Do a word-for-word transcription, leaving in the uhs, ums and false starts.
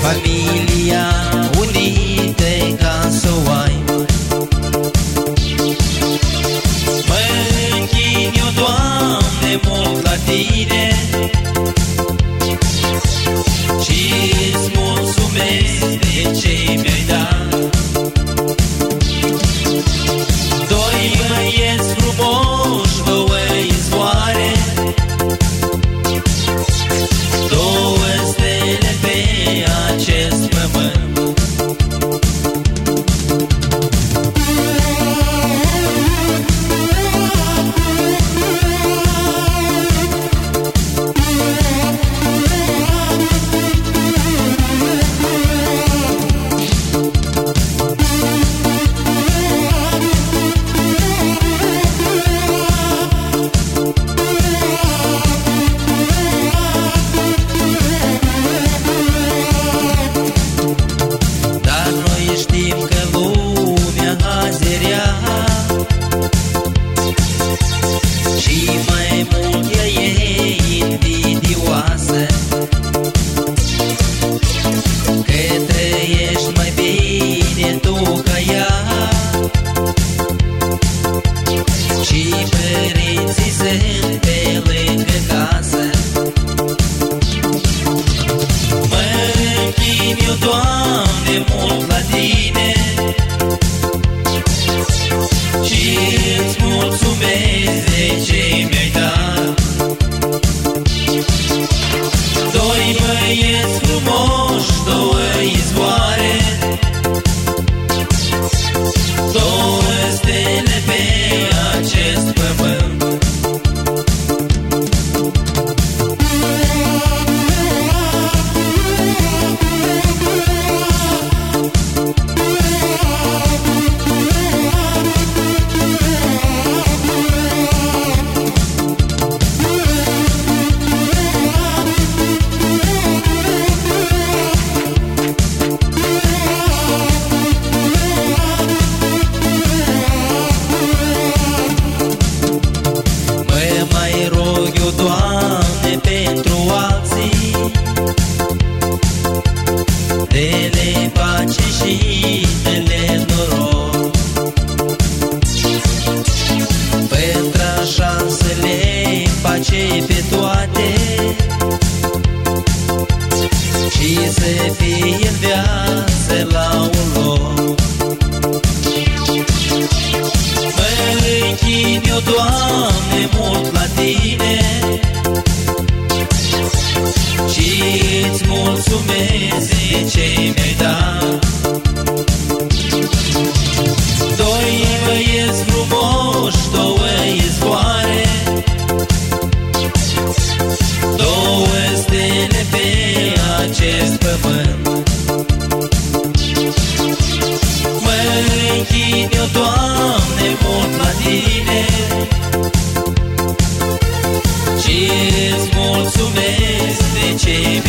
familia unită ca să o ai. Mă închin eu, Doamne, mult la Tine și-ți mulțumesc de ce mi-ai dat. Doi băieți frumoși, două izvoare, două stele pe acest pământ. Și mai mult ea e invidioasă, că trăiești mai bine tu ca ea și părinții sunt pe lângă casă. Mă închin eu, Doamne, mult la Tine și-ți mulțumesc de ce mi-ai dat. Doi băieți frumoși, două izvoare, două stele pe acest pământ. Doamne, pentru alții, dă-le pace și dă-le noroc, pentru-așa să le face pe toate și să fie în viață la un loc. Mă închin eu, Doamne, mult la Tine și-ți mulțumesc de ce mi-ai dat. Doi băieți frumoși, două izvoare, două stele pe acest pământ. Mă închin eu, Doamne, mult la Tine și-ți mulțumesc de ce